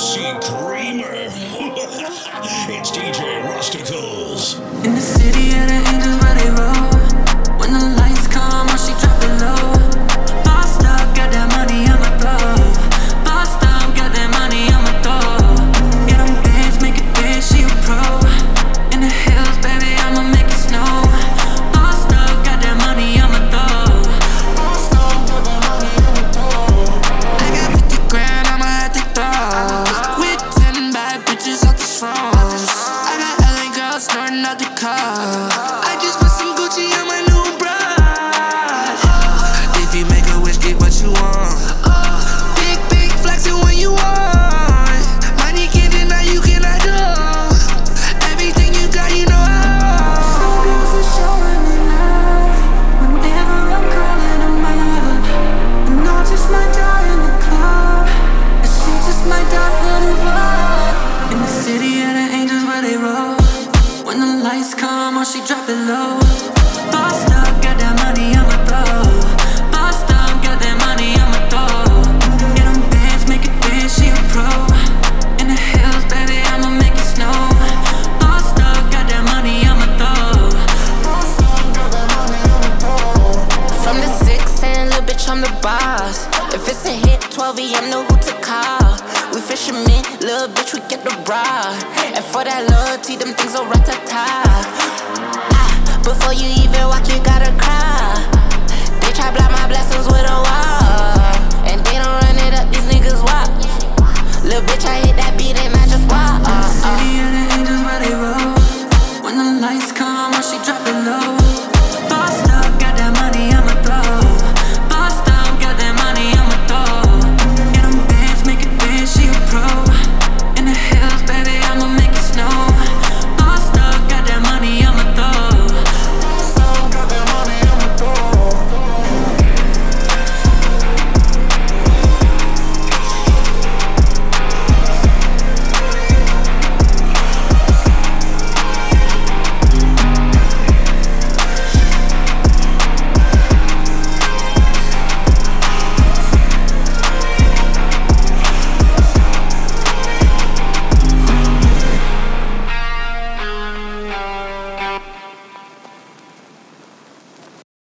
MC Creamer. It's DJ Rusticles. In the city of the angels where they roll. When the lights come on, she drop it low. Bossed up, got that money, I'ma throw. Bossed up, got that money, I'ma throw. Get them bands, make it big, she a pro. In the hills, baby, I'ma make it snow. Bossed up, got that money, I'ma throw. Bossed up, got that money, I'ma throw. I got 50 grand, I'ma have to throw. With 10 bad bitches off the phones. I got LA girls snorting out the car. I just put some Gucci on my new bride. If you make a wish, get what you want. Big flexing when you want. Money can't deny, you cannot do. Everything you got, you know how. Some girls are showing me love. Whenever I'm calling them up. And I just might die in the club. And she just might die for the vibe. In the city of the angels where they roll. When the lights come on, she drop it low. Bossed up, got that money, I'ma throw. Bossed up, got that money, I'ma throw. Get them bands, make it big, she a pro. In the hills, baby, I'ma make it snow. Bossed up, got that money, I'ma throw. Bossed up, got that money, I'ma throw. From the 6 and little bitch, I'm the boss. If it's a hit, 12 AM, know who to call. We fishermen, little bitch, we get the raw. And for that loyalty, them things are rat-ta-ta. Before you even walk, you gotta cry.